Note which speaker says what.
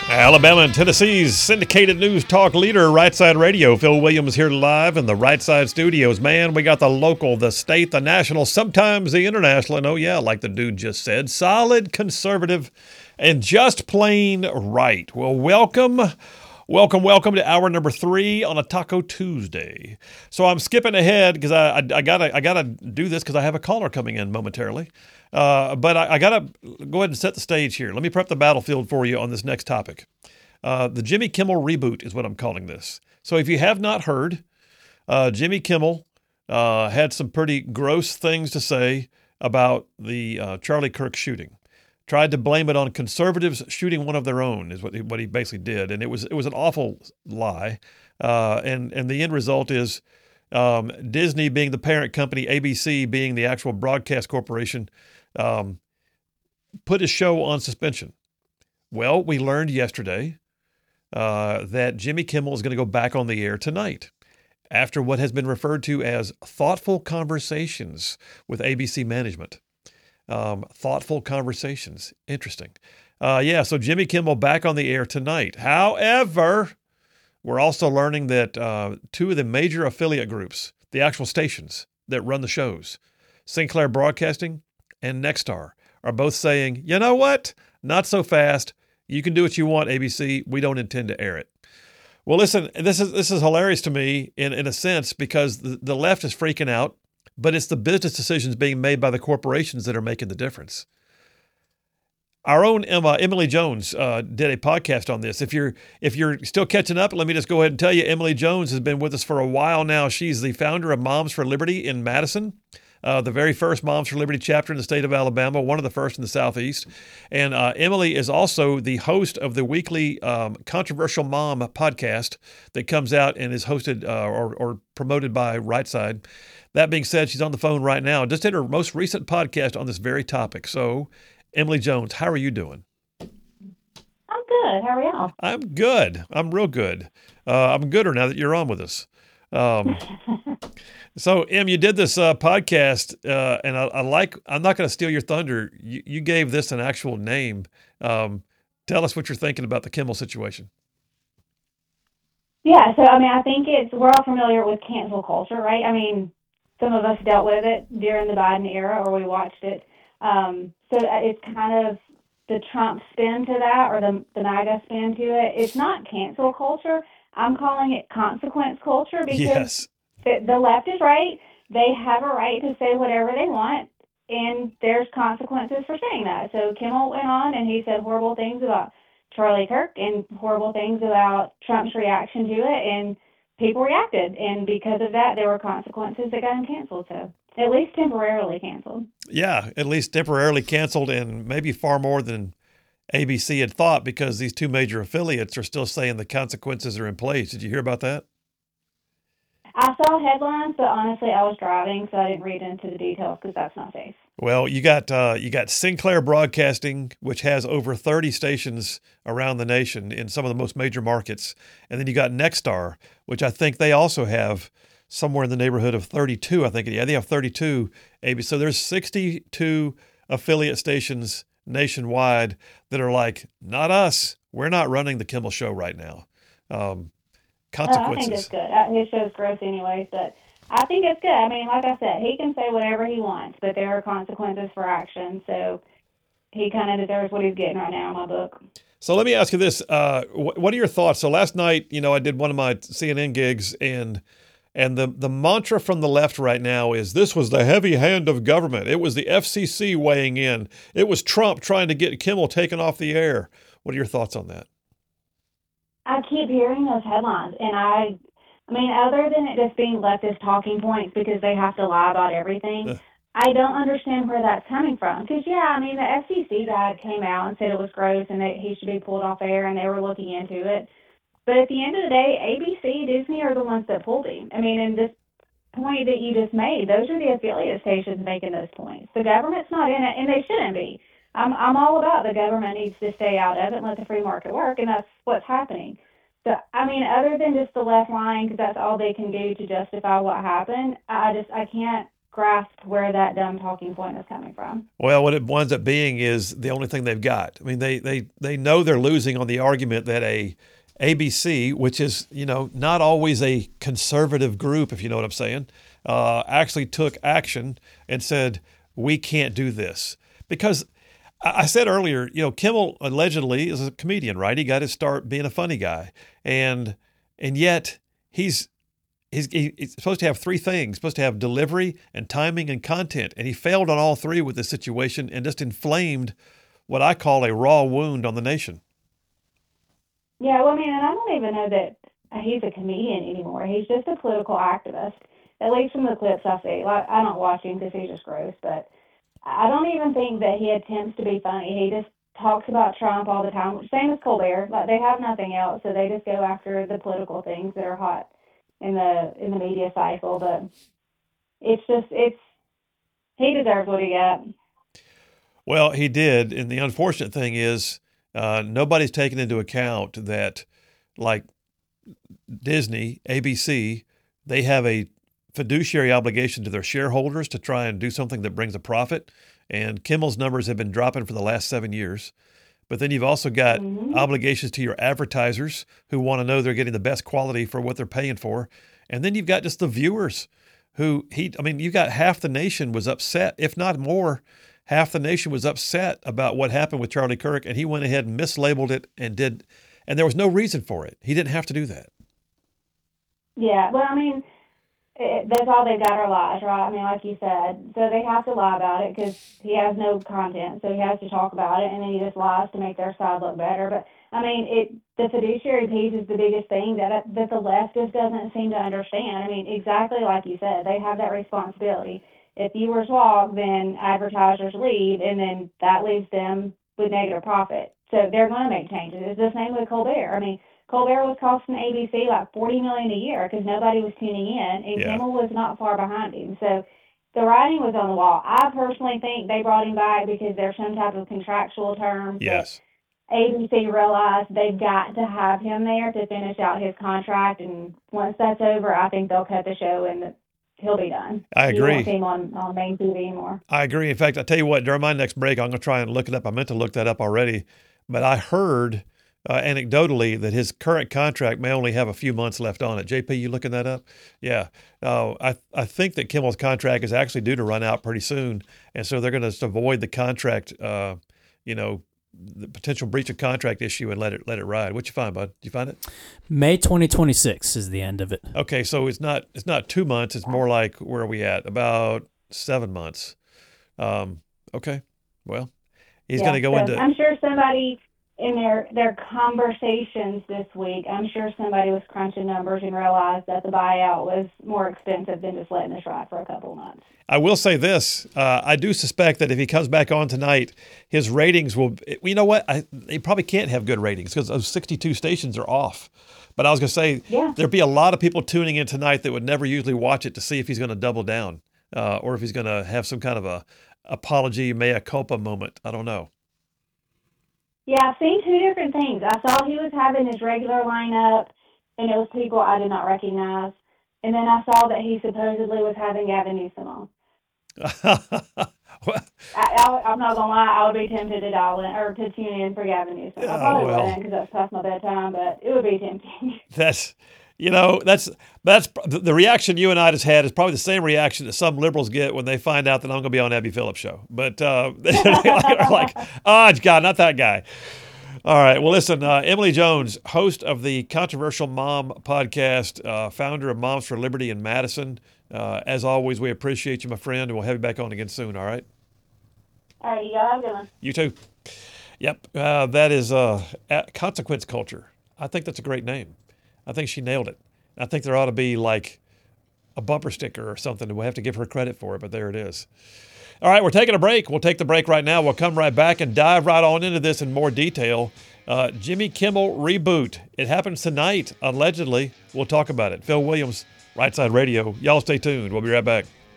Speaker 1: Alabama and Tennessee's syndicated news talk leader, Right Side Radio. Phil Williams here live in the Right Side studios. Man, we got the local, the state, the national, sometimes the international, and oh yeah, like the dude just said, solid, conservative, and just plain right. Well, welcome to hour number 3 on a Taco Tuesday. So I'm skipping ahead because I gotta do this because I have a caller coming in momentarily. But I got to go ahead and set the stage here. Let me prep the battlefield for you on this next topic. The Jimmy Kimmel reboot is what I'm calling this. So if you have not heard, Jimmy Kimmel had some pretty gross things to say about the Charlie Kirk shooting. Tried to blame it on conservatives shooting one of their own is what he basically did. And it was an awful lie. And the end result is Disney being the parent company, ABC being the actual broadcast corporation, put his show on suspension. Well, we learned yesterday that Jimmy Kimmel is going to go back on the air tonight after what has been referred to as thoughtful conversations with ABC management. Thoughtful conversations. Interesting. So Jimmy Kimmel back on the air tonight. However, we're also learning that two of the major affiliate groups, the actual stations that run the shows, Sinclair Broadcasting and Nexstar, are both saying, you know what? Not so fast. You can do what you want, ABC. We don't intend to air it. Well, listen, this is hilarious to me in a sense because the left is freaking out, but it's the business decisions being made by the corporations that are making the difference. Our own Emily Jones did a podcast on this. If you're still catching up, let me just go ahead and tell you, Emily Jones has been with us for a while now. She's the founder of Moms for Liberty in Madison, the very first Moms for Liberty chapter in the state of Alabama, one of the first in the Southeast. And Emily is also the host of the weekly Controversial Mom podcast that comes out and is hosted or promoted by Right Side. That being said, she's on the phone right now. Just did her most recent podcast on this very topic. So, Emily Jones, how are you doing?
Speaker 2: I'm good. How are y'all?
Speaker 1: I'm good. I'm real good. I'm gooder now that you're on with us. So, Em, you did this podcast, and I'm not going to steal your thunder. You gave this an actual name. Tell us what you're thinking about the Kimmel situation.
Speaker 2: Yeah, so I think we're all familiar with cancel culture, right? Some of us dealt with it during the Biden era, or we watched it. So it's kind of the Trump spin to that, or the MAGA spin to it. It's not cancel culture. I'm calling it consequence culture because
Speaker 1: yes.
Speaker 2: The left is right. They have a right to say whatever they want, and there's consequences for saying that. So Kimmel went on and he said horrible things about Charlie Kirk and horrible things about Trump's reaction to it, and people reacted. And because of that, there were consequences that got him canceled. So at least temporarily canceled.
Speaker 1: Yeah, at least temporarily canceled, and maybe far more than ABC had thought because these two major affiliates are still saying the consequences are in place. Did you hear about that?
Speaker 2: I saw headlines, but honestly, I was driving, so I didn't read into the details because that's not safe.
Speaker 1: Well, you got Sinclair Broadcasting, which has over 30 stations around the nation in some of the most major markets, and then you got Nexstar, which I think they also have somewhere in the neighborhood of 32. I think they have 32 ABC. So there's 62 affiliate stations nationwide that are like, not us. We're not running the Kimmel Show right now. Consequences.
Speaker 2: I think it's good. His show's gross anyways, but I think it's good. Like I said, he can say whatever he wants, but there are consequences for action. So he kind of deserves what he's getting right now in my book.
Speaker 1: So let me ask you this. What are your thoughts? So last night, I did one of my CNN gigs, and the mantra from the left right now is this was the heavy hand of government. It was the FCC weighing in. It was Trump trying to get Kimmel taken off the air. What are your thoughts on that?
Speaker 2: I keep hearing those headlines, and other than it just being leftist talking points because they have to lie about everything, I don't understand where that's coming from. Because, the FCC guy came out and said it was gross and that he should be pulled off air, and they were looking into it. But at the end of the day, ABC, Disney are the ones that pulled him. And this point that you just made, those are the affiliate stations making those points. The government's not in it, and they shouldn't be. I'm all about the government needs to stay out of it and let the free market work, and that's what's happening. So, other than just the left lying, because that's all they can do to justify what happened, I can't grasp where that dumb talking point is coming from.
Speaker 1: Well, what it winds up being is the only thing they've got. I mean, they know they're losing on the argument that a ABC, which is, not always a conservative group, if you know what I'm saying, actually took action and said, we can't do this. Because I said earlier, Kimmel allegedly is a comedian, right? He got his start being a funny guy. And yet he's supposed to have three things, supposed to have delivery and timing and content. And he failed on all three with this situation and just inflamed what I call a raw wound on the nation.
Speaker 2: Yeah, well, I mean, and I don't even know that he's a comedian anymore. He's just a political activist, at least from the clips I see. Like, I don't watch him because he's just gross, but I don't even think that he attempts to be funny. He just talks about Trump all the time, same as Colbert. Like, they have nothing else, so they just go after the political things that are hot in the media cycle. But he deserves what he got.
Speaker 1: Well, he did, and the unfortunate thing is nobody's taken into account that, like Disney, ABC, they have a fiduciary obligation to their shareholders to try and do something that brings a profit. And Kimmel's numbers have been dropping for the last 7 years. But then you've also got obligations to your advertisers who want to know they're getting the best quality for what they're paying for. And then you've got just the viewers you got half the nation was upset, if not more. Half the nation was upset about what happened with Charlie Kirk, and he went ahead and mislabeled it and there was no reason for it. He didn't have to do that.
Speaker 2: Yeah, well, I mean, that's all they've got are lies, right? I mean, like you said. So they have to lie about it because he has no content, so he has to talk about it, and then he just lies to make their side look better. But, I mean, the fiduciary piece is the biggest thing that the left just doesn't seem to understand. I mean, exactly like you said, they have that responsibility. If viewers walk, then advertisers leave, and then that leaves them with negative profit. So they're going to make changes. It's the same with Colbert. I mean, Colbert was costing ABC like $40 million a year because nobody was tuning in, and Kimmel was not far behind him. So the writing was on the wall. I personally think they brought him back because there's some type of contractual terms.
Speaker 1: Yes.
Speaker 2: ABC realized they've got to have him there to finish out his contract, and once that's over, I think they'll cut the show and he'll be done.
Speaker 1: I agree.
Speaker 2: He won't see him on main TV anymore.
Speaker 1: I agree. In fact, I'll tell you what, during my next break, I'm going to try and look it up. I meant to look that up already, but I heard anecdotally that his current contract may only have a few months left on it. JP, you looking that up? Yeah. I think that Kimmel's contract is actually due to run out pretty soon, and so they're going to avoid the contract, the potential breach of contract issue and let it ride. What you find, bud? Did you find it?
Speaker 3: May 2026 is the end of it.
Speaker 1: Okay, so it's not 2 months. It's more like, where are we at? About 7 months. Okay, well, he's going to go into.
Speaker 2: I'm sure somebody in their conversations this week, I'm sure somebody was crunching numbers and realized that the buyout was more expensive than just letting this ride for a couple of months.
Speaker 1: I will say this. I do suspect that if he comes back on tonight, his ratings will – you know what? They probably can't have good ratings because those 62 stations are off. But I was going to say there'd be a lot of people tuning in tonight that would never usually watch it to see if he's going to double down or if he's going to have some kind of a apology, mea culpa moment. I don't know.
Speaker 2: Yeah, I've seen two different things. I saw he was having his regular lineup, and it was people I did not recognize. And then I saw that he supposedly was having Gavin Newsom on. I'm not going to lie, I would be tempted to dial in or to tune in for Gavin Newsom. I probably wouldn't because that's past my bedtime, but it would be tempting.
Speaker 1: That's the reaction you and I just had is probably the same reaction that some liberals get when they find out that I'm going to be on Abby Phillips' show. But they're like, oh, God, not that guy. All right. Well, listen, Emily Jones, host of the Controversial Mom podcast, founder of Moms for Liberty in Madison. As always, we appreciate you, my friend, and we'll have you back on again soon. All right.
Speaker 2: All right. You guys have a good one.
Speaker 1: You too. Yep. That is Consequence Culture. I think that's a great name. I think she nailed it. I think there ought to be like a bumper sticker or something. We'll have to give her credit for it, but there it is. All right, we're taking a break. We'll take the break right now. We'll come right back and dive right on into this in more detail. Jimmy Kimmel reboot. It happens tonight, allegedly. We'll talk about it. Phil Williams, Right Side Radio. Y'all stay tuned. We'll be right back.